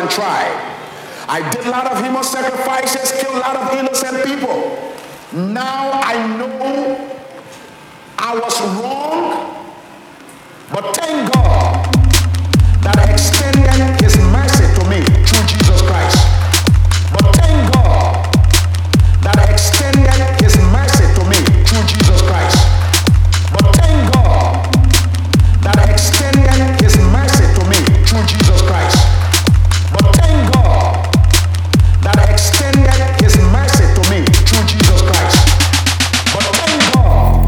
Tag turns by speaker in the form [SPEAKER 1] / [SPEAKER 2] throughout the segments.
[SPEAKER 1] and tried. I did a lot of human sacrifices, killed a lot of innocent people. Now I know I was wrong, but thank God that extended his mercy to me through Jesus Christ. But thank God that extended his mercy to me through Jesus Christ. But thank God that extended his mercy to me through Jesus Christ. But thank God that extended his mercy to me through Jesus Christ. But thank God.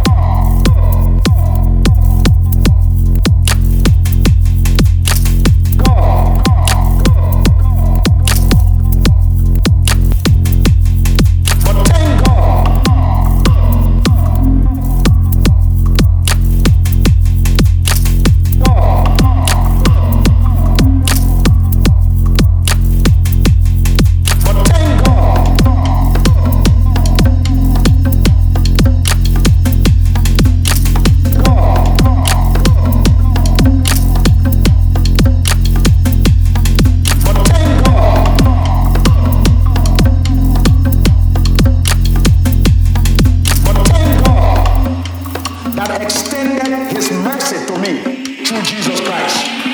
[SPEAKER 1] That extended his mercy to me through Jesus Christ.